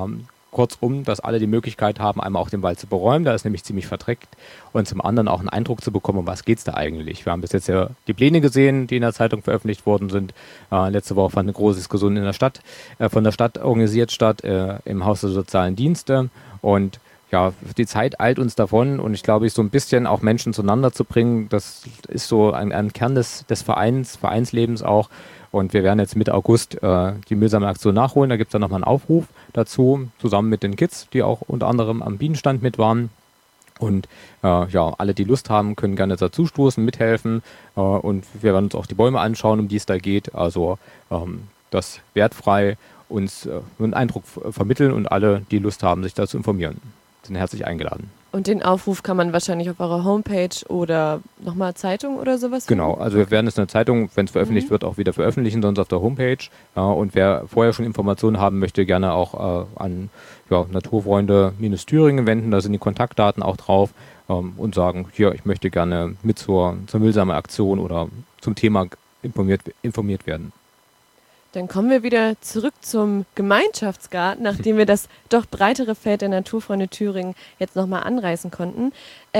Kurzum, dass alle die Möglichkeit haben, einmal auch den Wald zu beräumen, da ist nämlich ziemlich verdreckt, und zum anderen auch einen Eindruck zu bekommen, um was geht es da eigentlich. Wir haben bis jetzt ja die Pläne gesehen, die in der Zeitung veröffentlicht worden sind. Letzte Woche fand eine große Diskussion in der Stadt, von der Stadt organisiert statt, im Haus der sozialen Dienste, und ja, die Zeit eilt uns davon, und ich glaube, so ein bisschen auch Menschen zueinander zu bringen, das ist so ein Kern des Vereinslebens auch. Und wir werden jetzt Mitte August die Müllsammelaktion nachholen. Da gibt es dann nochmal einen Aufruf dazu, zusammen mit den Kids, die auch unter anderem am Bienenstand mit waren. Und alle, die Lust haben, können gerne dazustoßen, mithelfen. Und wir werden uns auch die Bäume anschauen, um die es da geht. Also das wertfrei uns einen Eindruck vermitteln, und alle, die Lust haben, sich da zu informieren, sind herzlich eingeladen. Und den Aufruf kann man wahrscheinlich auf eurer Homepage oder nochmal Zeitung oder sowas finden? Genau, also wir werden es in der Zeitung, wenn es veröffentlicht wird, auch wieder veröffentlichen, sonst auf der Homepage. Und wer vorher schon Informationen haben möchte, gerne auch an Naturfreunde-Thüringen wenden, da sind die Kontaktdaten auch drauf, und sagen, hier, ich möchte gerne mit zur Müllsammelaktion oder zum Thema informiert werden. Dann kommen wir wieder zurück zum Gemeinschaftsgarten, nachdem wir das doch breitere Feld der Naturfreunde Thüringen jetzt nochmal anreißen konnten.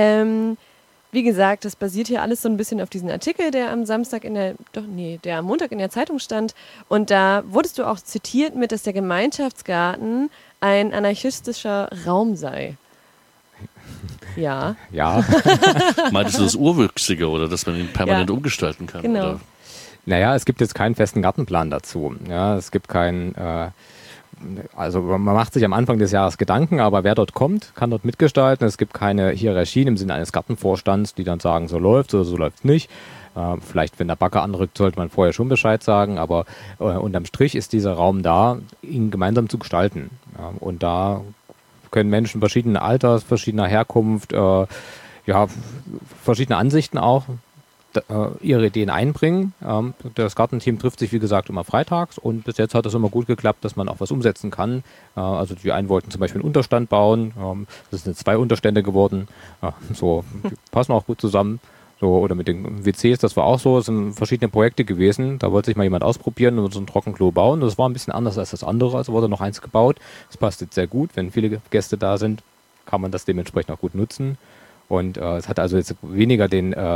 Wie gesagt, das basiert hier alles so ein bisschen auf diesem Artikel, der am der am Montag in der Zeitung stand. Und da wurdest du auch zitiert mit, dass der Gemeinschaftsgarten ein anarchistischer Raum sei. Ja. Ja. Meintest du das Urwüchsige oder dass man ihn permanent umgestalten kann? Genau. Oder? Naja, es gibt jetzt keinen festen Gartenplan dazu. Ja, es gibt also man macht sich am Anfang des Jahres Gedanken, aber wer dort kommt, kann dort mitgestalten. Es gibt keine Hierarchien im Sinne eines Gartenvorstands, die dann sagen, so läuft's oder so läuft's nicht. Vielleicht, wenn der Bagger anrückt, sollte man vorher schon Bescheid sagen, aber unterm Strich ist dieser Raum da, ihn gemeinsam zu gestalten. Ja, und da können Menschen verschiedener Alters, verschiedener Herkunft, verschiedene Ansichten auch ihre Ideen einbringen. Das Gartenteam trifft sich, wie gesagt, immer freitags, und bis jetzt hat es immer gut geklappt, dass man auch was umsetzen kann. Also die einen wollten zum Beispiel einen Unterstand bauen, das sind 2 Unterstände geworden, die passen auch gut zusammen. So, oder mit den WCs, das war auch so, es sind verschiedene Projekte gewesen, da wollte sich mal jemand ausprobieren und so ein Trockenklo bauen. Das war ein bisschen anders als das andere, also wurde noch eins gebaut. Das passt jetzt sehr gut, wenn viele Gäste da sind, kann man das dementsprechend auch gut nutzen. Und es hat also jetzt weniger den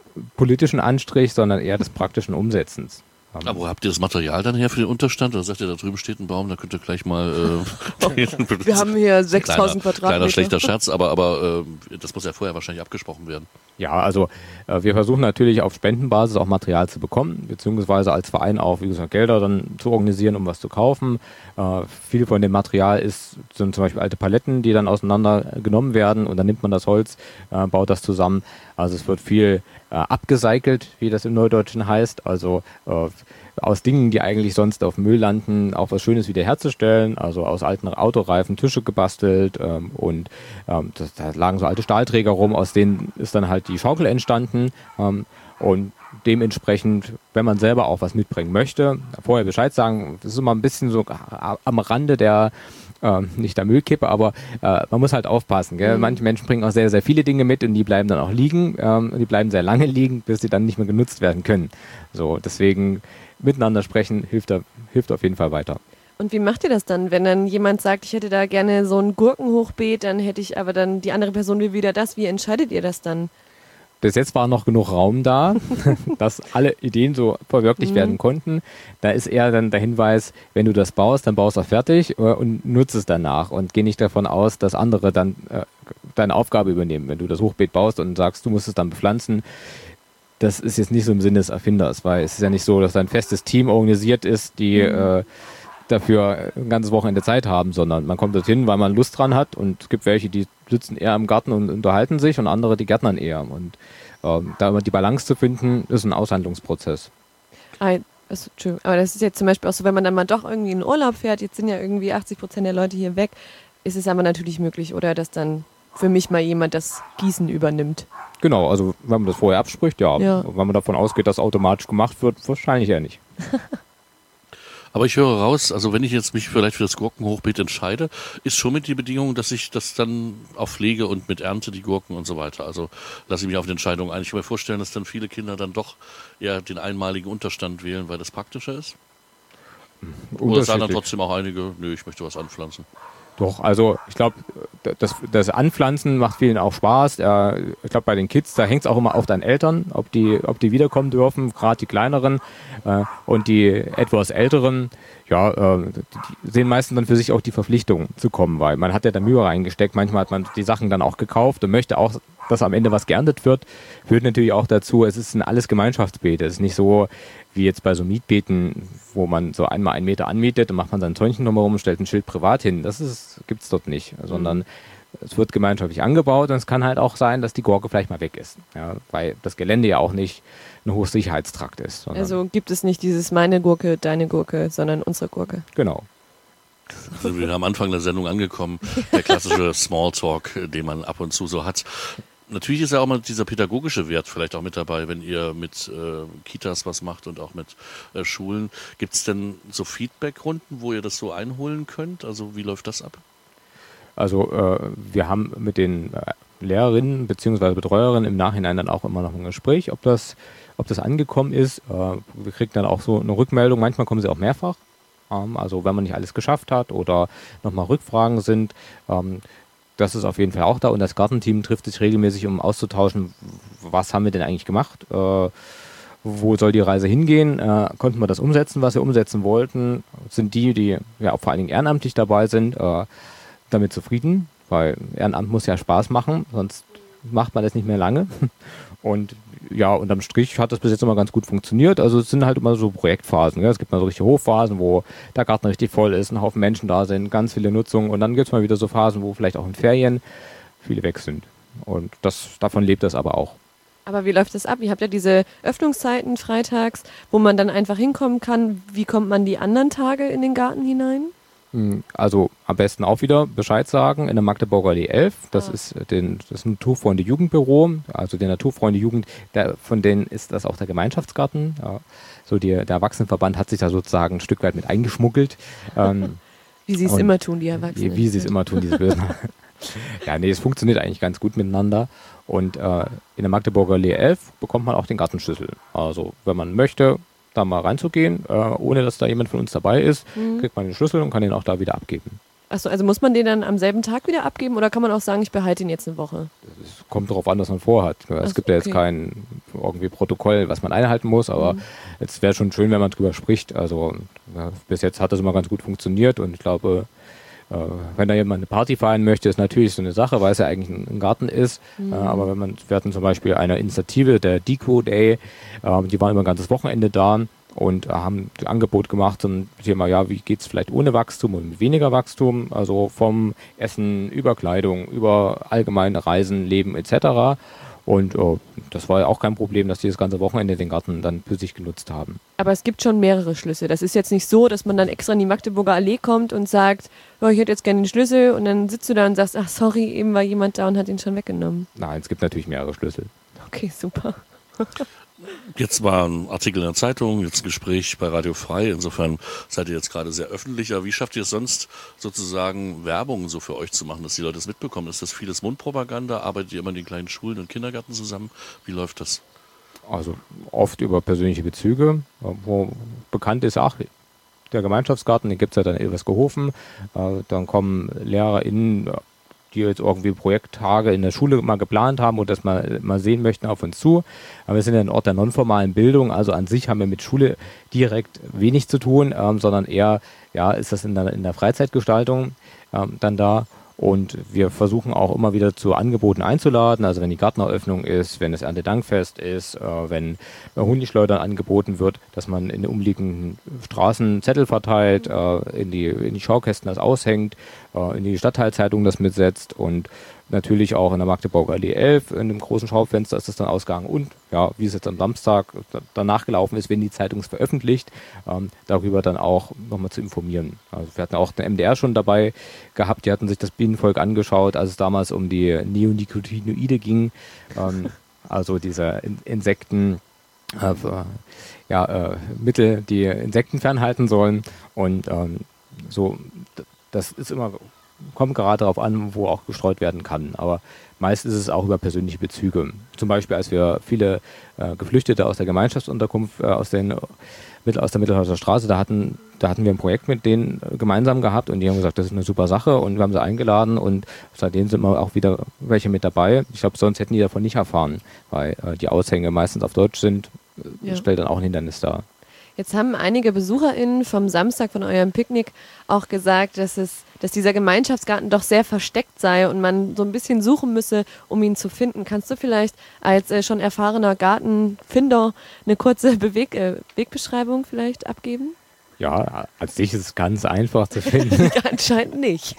politischen Anstrich, sondern eher des praktischen Umsetzens. Aber wo habt ihr das Material dann her für den Unterstand? Oder sagt ihr, da drüben steht ein Baum, da könnt ihr gleich mal... Wir haben hier 6000 Quadratmeter. Kleiner schlechter Scherz, aber das muss ja vorher wahrscheinlich abgesprochen werden. Ja, also wir versuchen natürlich auf Spendenbasis auch Material zu bekommen, beziehungsweise als Verein auch, wie gesagt, Gelder dann zu organisieren, um was zu kaufen. Viel von dem Material sind zum Beispiel alte Paletten, die dann auseinandergenommen werden und dann nimmt man das Holz, baut das zusammen. Also es wird viel abgecycelt, wie das im Neudeutschen heißt, also aus Dingen, die eigentlich sonst auf Müll landen, auch was Schönes wiederherzustellen, also aus alten Autoreifen Tische gebastelt und da lagen so alte Stahlträger rum, aus denen ist dann halt die Schaukel entstanden und dementsprechend, wenn man selber auch was mitbringen möchte, vorher Bescheid sagen, das ist immer ein bisschen so am Rande der nicht der Müllkippe, aber man muss halt aufpassen. Gell? Manche Menschen bringen auch sehr, sehr viele Dinge mit und die bleiben dann auch liegen. Die bleiben sehr lange liegen, bis sie dann nicht mehr genutzt werden können. So, deswegen miteinander sprechen hilft auf jeden Fall weiter. Und wie macht ihr das dann, wenn dann jemand sagt, ich hätte da gerne so ein Gurkenhochbeet, dann hätte ich aber dann die andere Person will wieder das. Wie entscheidet ihr das dann? Bis jetzt war noch genug Raum da, dass alle Ideen so verwirklicht werden konnten. Da ist eher dann der Hinweis, wenn du das baust, dann baust du fertig und nutze es danach und geh nicht davon aus, dass andere dann deine Aufgabe übernehmen. Wenn du das Hochbeet baust und sagst, du musst es dann bepflanzen, das ist jetzt nicht so im Sinne des Erfinders, weil es ist ja nicht so, dass ein festes Team organisiert ist, die dafür ein ganzes Wochenende Zeit haben, sondern man kommt dorthin, weil man Lust dran hat und es gibt welche, die sitzen eher im Garten und unterhalten sich und andere, die gärtnern eher. Und da immer die Balance zu finden, ist ein Aushandlungsprozess. Aber das ist jetzt zum Beispiel auch so, wenn man dann mal doch irgendwie in Urlaub fährt, jetzt sind ja irgendwie 80% der Leute hier weg, ist es aber natürlich möglich, oder dass dann für mich mal jemand das Gießen übernimmt. Genau, also wenn man das vorher abspricht, ja. Wenn man davon ausgeht, dass automatisch gemacht wird, wahrscheinlich eher nicht. Aber ich höre raus, also wenn ich jetzt mich vielleicht für das Gurkenhochbeet entscheide, ist schon mit die Bedingung, dass ich das dann auch pflege und mit Ernte die Gurken und so weiter. Also lasse ich mich auf die Entscheidung ein. Ich kann mir vorstellen, dass dann viele Kinder dann doch eher den einmaligen Unterstand wählen, weil das praktischer ist. Oder sagen dann trotzdem auch einige, nö, ich möchte was anpflanzen. Doch, also ich glaube, das Anpflanzen macht vielen auch Spaß. Ich glaube, bei den Kids, da hängt es auch immer auf deinen Eltern, ob die wiederkommen dürfen, gerade die kleineren und die etwas älteren, die sehen meistens dann für sich auch die Verpflichtung zu kommen, weil man hat ja da Mühe reingesteckt, manchmal hat man die Sachen dann auch gekauft und möchte auch, dass am Ende was geerntet wird, führt natürlich auch dazu, es ist alles Gemeinschaftsbeete, es ist nicht so wie jetzt bei so Mietbeeten, wo man so einmal 1 Meter anmietet und macht man sein Zäunchen drumherum und stellt ein Schild privat hin. Das gibt's dort nicht, sondern es wird gemeinschaftlich angebaut und es kann halt auch sein, dass die Gurke vielleicht mal weg ist, ja, weil das Gelände ja auch nicht ein Hochsicherheitstrakt ist. Also gibt es nicht dieses meine Gurke, deine Gurke, sondern unsere Gurke. Genau. Sind wir am Anfang der Sendung angekommen, der klassische Smalltalk, den man ab und zu so hat. Natürlich ist ja auch mal dieser pädagogische Wert vielleicht auch mit dabei, wenn ihr mit Kitas was macht und auch mit Schulen. Gibt es denn so Feedback-Runden, wo ihr das so einholen könnt? Also wie läuft das ab? Also wir haben mit den Lehrerinnen bzw. Betreuerinnen im Nachhinein dann auch immer noch ein Gespräch, ob das angekommen ist. Wir kriegen dann auch so eine Rückmeldung. Manchmal kommen sie auch mehrfach. Also wenn man nicht alles geschafft hat oder nochmal Rückfragen sind. Das ist auf jeden Fall auch da und das Gartenteam trifft sich regelmäßig, um auszutauschen, was haben wir denn eigentlich gemacht, wo soll die Reise hingehen, konnten wir das umsetzen, was wir umsetzen wollten, sind die ja auch vor allen Dingen ehrenamtlich dabei sind, damit zufrieden, weil Ehrenamt muss ja Spaß machen, sonst macht man das nicht mehr lange und ja, unterm Strich hat das bis jetzt immer ganz gut funktioniert. Also es sind halt immer so Projektphasen. Ja? Es gibt mal so richtige Hochphasen, wo der Garten richtig voll ist, ein Haufen Menschen da sind, ganz viele Nutzungen. Und dann gibt es mal wieder so Phasen, wo vielleicht auch in Ferien viele weg sind. Und davon lebt das aber auch. Aber wie läuft das ab? Ihr habt ja diese Öffnungszeiten freitags, wo man dann einfach hinkommen kann. Wie kommt man die anderen Tage in den Garten hinein? Also am besten auch wieder Bescheid sagen in der Magdeburger Allee 11. Das ist das Naturfreunde Jugendbüro, also der Naturfreunde Jugend, von denen ist das auch der Gemeinschaftsgarten. Ja, so der Erwachsenenverband hat sich da sozusagen ein Stück weit mit eingeschmuggelt. Wie sie es immer tun, die Erwachsenen. Wie sie es immer tun, diese Bösen. Ja, nee, es funktioniert eigentlich ganz gut miteinander. Und in der Magdeburger Allee 11 bekommt man auch den Gartenschlüssel. Also wenn man möchte, da mal reinzugehen, ohne dass da jemand von uns dabei ist, kriegt man den Schlüssel und kann den auch da wieder abgeben. Achso, also muss man den dann am selben Tag wieder abgeben oder kann man auch sagen, ich behalte ihn jetzt eine Woche? Es kommt darauf an, was man vorhat. Es gibt ja jetzt kein irgendwie Protokoll, was man einhalten muss, aber es wäre schon schön, wenn man drüber spricht. Also bis jetzt hat das immer ganz gut funktioniert und ich glaube, wenn da jemand eine Party feiern möchte, ist natürlich so eine Sache, weil es ja eigentlich ein Garten ist. Aber wir hatten zum Beispiel eine Initiative, der Deco Day, die waren immer ein ganzes Wochenende da und haben ein Angebot gemacht zum Thema, ja, wie geht es vielleicht ohne Wachstum und mit weniger Wachstum, also vom Essen über Kleidung, über allgemeine Reisen, Leben etc. Und das war ja auch kein Problem, dass die das ganze Wochenende den Garten dann für sich genutzt haben. Aber es gibt schon mehrere Schlüssel. Das ist jetzt nicht so, dass man dann extra in die Magdeburger Allee kommt und sagt, oh, ich hätte jetzt gerne den Schlüssel und dann sitzt du da und sagst, ach sorry, eben war jemand da und hat ihn schon weggenommen. Nein, es gibt natürlich mehrere Schlüssel. Okay, super. Jetzt war ein Artikel in der Zeitung, jetzt ein Gespräch bei Radio Frei. Insofern seid ihr jetzt gerade sehr öffentlich. Aber wie schafft ihr es sonst sozusagen Werbung so für euch zu machen, dass die Leute es mitbekommen? Ist das vieles Mundpropaganda? Arbeitet ihr immer in den kleinen Schulen und Kindergärten zusammen? Wie läuft das? Also oft über persönliche Bezüge, wo bekannt ist, ach, der Gemeinschaftsgarten, den gibt es ja dann in Ilversgehofen. Dann kommen LehrerInnen, die jetzt irgendwie Projekttage in der Schule mal geplant haben und das mal sehen möchten, auf uns zu. Aber wir sind ja ein Ort der nonformalen Bildung, also an sich haben wir mit Schule direkt wenig zu tun, sondern eher, ja, ist das in der Freizeitgestaltung dann da. Und wir versuchen auch immer wieder zu Angeboten einzuladen, also wenn die Garteneröffnung ist, wenn das Erntedankfest ist, wenn Honigschleudern angeboten wird, dass man in den umliegenden Straßen Zettel verteilt, in die Schaukästen das aushängt, in die Stadtteilzeitung das mitsetzt und natürlich auch in der Magdeburger Allee 11 in dem großen Schaufenster ist das dann ausgegangen und ja, wie es jetzt am Samstag danach gelaufen ist, wenn die Zeitung es veröffentlicht, darüber dann auch nochmal zu informieren. Also wir hatten auch den MDR schon dabei gehabt, die hatten sich das Bienenvolk angeschaut, als es damals um die Neonicotinoide ging, also diese Insekten, Mittel, die Insekten fernhalten sollen und so, das ist immer, kommt gerade darauf an, wo auch gestreut werden kann. Aber meist ist es auch über persönliche Bezüge. Zum Beispiel, als wir viele Geflüchtete aus der Gemeinschaftsunterkunft aus der Mittelhäuser Straße, da hatten wir ein Projekt mit denen gemeinsam gehabt und die haben gesagt, das ist eine super Sache und wir haben sie eingeladen und seitdem sind wir auch wieder welche mit dabei. Ich glaube, sonst hätten die davon nicht erfahren, weil die Aushänge meistens auf Deutsch sind, stellt dann auch ein Hindernis dar. Jetzt haben einige BesucherInnen vom Samstag von eurem Picknick auch gesagt, dass dieser Gemeinschaftsgarten doch sehr versteckt sei und man so ein bisschen suchen müsse, um ihn zu finden. Kannst du vielleicht als schon erfahrener Gartenfinder eine kurze Wegbeschreibung vielleicht abgeben? Ja, als sich ist es ganz einfach zu finden. Anscheinend nicht.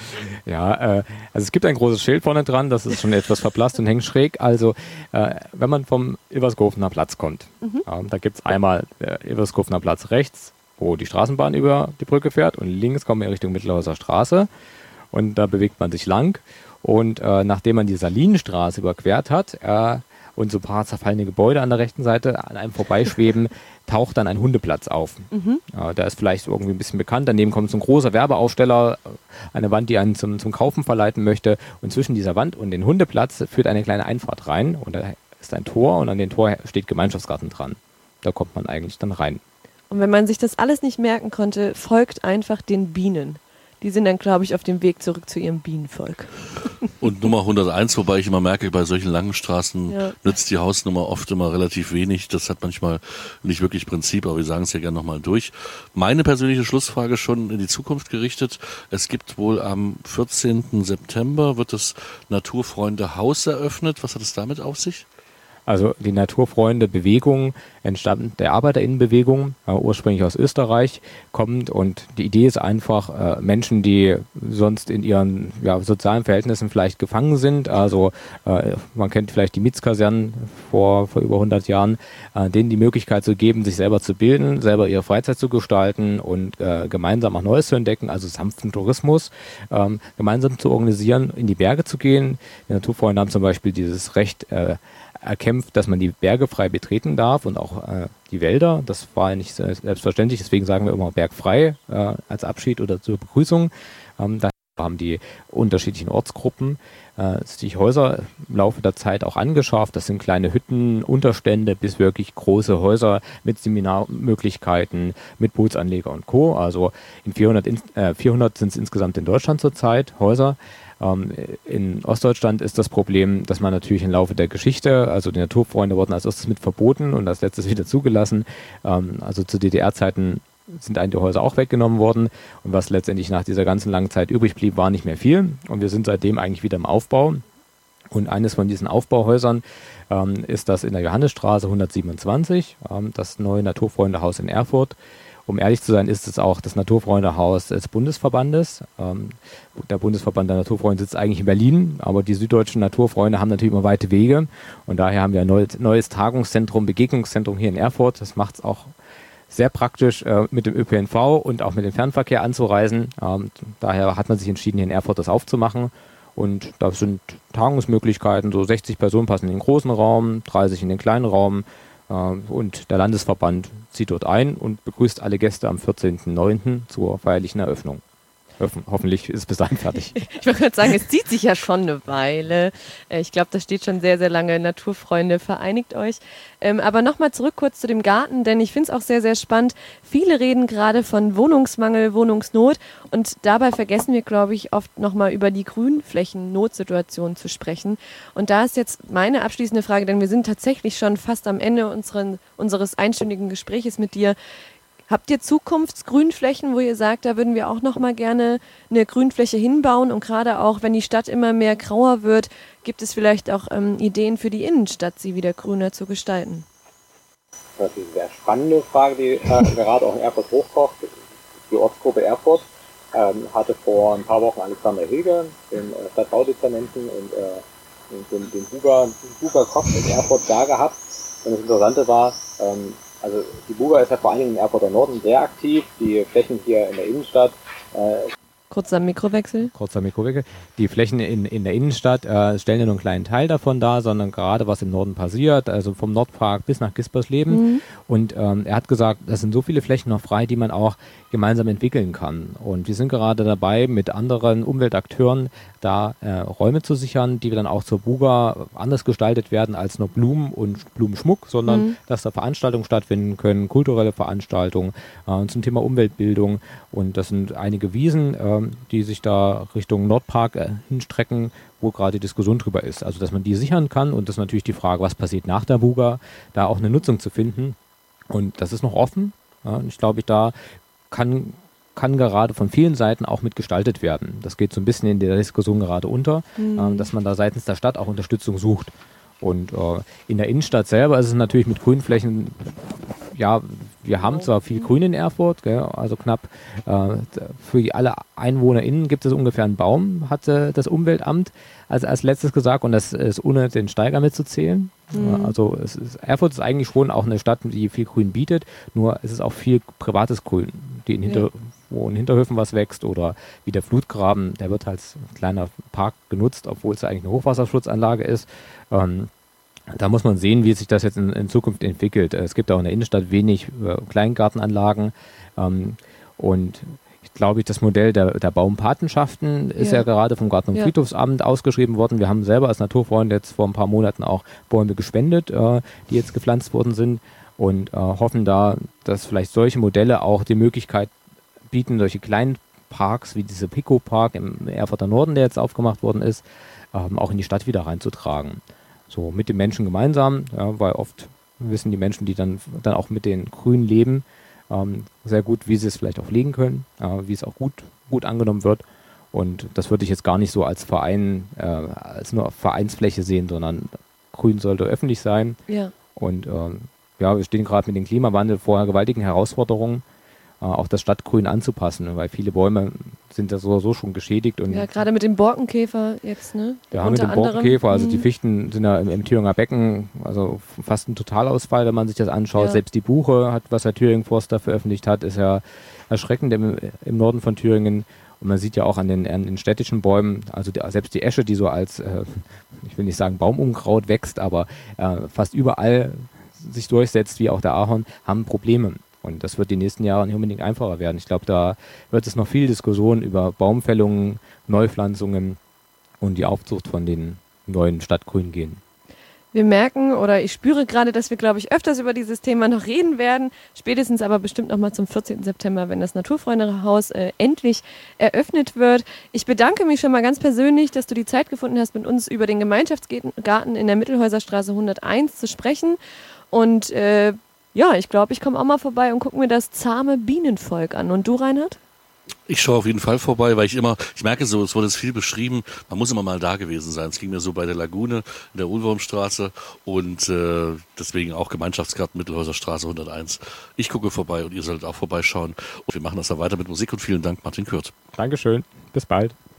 Ja, also es gibt ein großes Schild vorne dran, das ist schon etwas verblasst und hängt schräg. Also wenn man vom Ilverskofener Platz kommt, da gibt es einmal Ilverskofener Platz rechts, wo die Straßenbahn über die Brücke fährt und links kommen wir Richtung Mittelhäuser Straße und da bewegt man sich lang und nachdem man die Salinenstraße überquert hat und so ein paar zerfallene Gebäude an der rechten Seite an einem vorbeischweben, taucht dann ein Hundeplatz auf. Der ist vielleicht irgendwie ein bisschen bekannt. Daneben kommt so ein großer Werbeaufsteller, eine Wand, die einen zum Kaufen verleiten möchte. Und zwischen dieser Wand und den Hundeplatz führt eine kleine Einfahrt rein. Und da ist ein Tor und an dem Tor steht Gemeinschaftsgarten dran. Da kommt man eigentlich dann rein. Und wenn man sich das alles nicht merken konnte, folgt einfach den Bienen. Die sind dann, glaube ich, auf dem Weg zurück zu ihrem Bienenvolk. Und Nummer 101, wobei ich immer merke, bei solchen langen Straßen nützt die Hausnummer oft immer relativ wenig. Das hat manchmal nicht wirklich Prinzip, aber wir sagen es ja gerne nochmal durch. Meine persönliche Schlussfrage schon in die Zukunft gerichtet. Es gibt wohl am 14. September wird das Naturfreunde Haus eröffnet. Was hat es damit auf sich? Also die Naturfreunde-Bewegung entstammt der ArbeiterInnenbewegung, ursprünglich aus Österreich, kommt und die Idee ist einfach, Menschen, die sonst in ihren sozialen Verhältnissen vielleicht gefangen sind, also man kennt vielleicht die Mietskasernen vor über 100 Jahren, denen die Möglichkeit zu geben, sich selber zu bilden, selber ihre Freizeit zu gestalten und gemeinsam auch Neues zu entdecken, also sanften Tourismus, gemeinsam zu organisieren, in die Berge zu gehen. Die Naturfreunde haben zum Beispiel dieses Recht erkämpft, dass man die Berge frei betreten darf und auch die Wälder. Das war ja nicht selbstverständlich, deswegen sagen wir immer bergfrei als Abschied oder zur Begrüßung. haben die unterschiedlichen Ortsgruppen sich Häuser im Laufe der Zeit auch angeschafft. Das sind kleine Hütten, Unterstände bis wirklich große Häuser mit Seminarmöglichkeiten, mit Bootsanleger und Co. Also in 400 sind es insgesamt in Deutschland zurzeit Häuser. In Ostdeutschland ist das Problem, dass man natürlich im Laufe der Geschichte, also die Naturfreunde wurden als erstes mit verboten und als letztes wieder zugelassen. Also zu DDR-Zeiten sind einige Häuser auch weggenommen worden und was letztendlich nach dieser ganzen langen Zeit übrig blieb, war nicht mehr viel und wir sind seitdem eigentlich wieder im Aufbau und eines von diesen Aufbauhäusern ist das in der Johannisstraße 127, das neue Naturfreundehaus in Erfurt. Um ehrlich zu sein, ist es auch das Naturfreundehaus des Bundesverbandes. Der Bundesverband der Naturfreunde sitzt eigentlich in Berlin, aber die süddeutschen Naturfreunde haben natürlich immer weite Wege und daher haben wir ein neues Tagungszentrum, Begegnungszentrum hier in Erfurt. Das macht es auch sehr praktisch mit dem ÖPNV und auch mit dem Fernverkehr anzureisen. Daher hat man sich entschieden, hier in Erfurt das aufzumachen. Und da sind Tagungsmöglichkeiten, so 60 Personen passen in den großen Raum, 30 in den kleinen Raum. Und der Landesverband zieht dort ein und begrüßt alle Gäste am 14.09. zur feierlichen Eröffnung. Hoffentlich ist es bis dahin fertig. Ich wollte gerade sagen, es zieht sich ja schon eine Weile. Ich glaube, da steht schon sehr, sehr lange. Naturfreunde, vereinigt euch. Aber nochmal zurück kurz zu dem Garten, denn ich finde es auch sehr, sehr spannend. Viele reden gerade von Wohnungsmangel, Wohnungsnot und dabei vergessen wir, glaube ich, oft nochmal über die Grünflächen-Notsituation zu sprechen. Und da ist jetzt meine abschließende Frage, denn wir sind tatsächlich schon fast am Ende unseres einstündigen Gespräches mit dir. Habt ihr Zukunftsgrünflächen, wo ihr sagt, da würden wir auch noch mal gerne eine Grünfläche hinbauen? Und gerade auch, wenn die Stadt immer mehr grauer wird, gibt es vielleicht auch Ideen für die Innenstadt, sie wieder grüner zu gestalten? Das ist eine sehr spannende Frage, die gerade auch in Erfurt hochkocht. Die Ortsgruppe Erfurt hatte vor ein paar Wochen Alexander Hilger, den Stadtbaudezernenten und den Huber Kopf in Erfurt da gehabt. Und das Interessante war, also die Buga ist ja vor allen Dingen im Erfurter Norden sehr aktiv, die Flächen hier in der Innenstadt. Kurzer Mikrowechsel. Die Flächen in der Innenstadt stellen ja nur einen kleinen Teil davon dar, sondern gerade was im Norden passiert, also vom Nordpark bis nach Gispersleben. Mhm. Und er hat gesagt, es sind so viele Flächen noch frei, die man auch gemeinsam entwickeln kann. Und wir sind gerade dabei, mit anderen Umweltakteuren da Räume zu sichern, die dann auch zur Buga anders gestaltet werden als nur Blumen und Blumenschmuck, sondern dass da Veranstaltungen stattfinden können, kulturelle Veranstaltungen zum Thema Umweltbildung. Und das sind einige Wiesen, die sich da Richtung Nordpark hinstrecken, wo gerade die Diskussion drüber ist. Also, dass man die sichern kann und das ist natürlich die Frage, was passiert nach der Buga, da auch eine Nutzung zu finden. Und das ist noch offen. Ja, und ich glaube, da kann gerade von vielen Seiten auch mitgestaltet werden. Das geht so ein bisschen in der Diskussion gerade unter, dass man da seitens der Stadt auch Unterstützung sucht. Und in der Innenstadt selber ist es natürlich mit Grünflächen, ja, wir haben zwar viel Grün in Erfurt, gell, also knapp für alle EinwohnerInnen gibt es ungefähr einen Baum, hatte das Umweltamt als letztes gesagt, und das ist ohne den Steiger mitzuzählen. Also Erfurt ist eigentlich schon auch eine Stadt, die viel Grün bietet, nur es ist auch viel privates Grün, wo in Hinterhöfen was wächst oder wie der Flutgraben, der wird als kleiner Park genutzt, obwohl es eigentlich eine Hochwasserschutzanlage ist. Da muss man sehen, wie sich das jetzt in Zukunft entwickelt. Es gibt auch in der Innenstadt wenig Kleingartenanlagen und ich glaube, das Modell der Baumpatenschaften ist ja gerade vom Garten- und Friedhofsamt ausgeschrieben worden. Wir haben selber als Naturfreunde jetzt vor ein paar Monaten auch Bäume gespendet, die jetzt gepflanzt worden sind und hoffen da, dass vielleicht solche Modelle auch die Möglichkeit bieten, solche kleinen Parks wie diese Pico-Park im Erfurter Norden, der jetzt aufgemacht worden ist, auch in die Stadt wieder reinzutragen. So mit den Menschen gemeinsam, ja, weil oft wissen die Menschen, die dann auch mit den Grünen leben, sehr gut, wie sie es vielleicht auch legen können, wie es auch gut angenommen wird. Und das würde ich jetzt gar nicht so als Verein, als nur Vereinsfläche sehen, sondern Grün sollte öffentlich sein. Ja. Und wir stehen gerade mit dem Klimawandel vor gewaltigen Herausforderungen, auch das Stadtgrün anzupassen, weil viele Bäume sind ja so schon geschädigt. Und ja, gerade mit dem Borkenkäfer jetzt, ne? Ja, mit dem Borkenkäfer, also die Fichten sind ja im Thüringer Becken, also fast ein Totalausfall, wenn man sich das anschaut. Ja. Selbst die Buche, was der Thüringen Forster veröffentlicht hat, ist ja erschreckend im Norden von Thüringen. Und man sieht ja auch an den städtischen Bäumen, also selbst die Esche, die so als, ich will nicht sagen Baumunkraut wächst, aber fast überall sich durchsetzt, wie auch der Ahorn, haben Probleme. Und das wird die nächsten Jahre nicht unbedingt einfacher werden. Ich glaube, da wird es noch viel Diskussion über Baumfällungen, Neupflanzungen und die Aufzucht von den neuen Stadtgrünen gehen. Wir merken oder ich spüre gerade, dass wir, glaube ich, öfters über dieses Thema noch reden werden. Spätestens aber bestimmt nochmal zum 14. September, wenn das Naturfreunde-Haus endlich eröffnet wird. Ich bedanke mich schon mal ganz persönlich, dass du die Zeit gefunden hast, mit uns über den Gemeinschaftsgarten in der Mittelhäuserstraße 101 zu sprechen. Und ich glaube, ich komme auch mal vorbei und gucke mir das zahme Bienenvolk an. Und du, Reinhard? Ich schaue auf jeden Fall vorbei, weil ich merke so, es wurde jetzt viel beschrieben, man muss immer mal da gewesen sein. Es ging mir so bei der Lagune in der Uhlwurmstraße und deswegen auch Gemeinschaftsgarten Mittelhäuserstraße 101. Ich gucke vorbei und ihr solltet auch vorbeischauen. Und wir machen das dann weiter mit Musik und vielen Dank, Martin Kürth. Dankeschön, bis bald.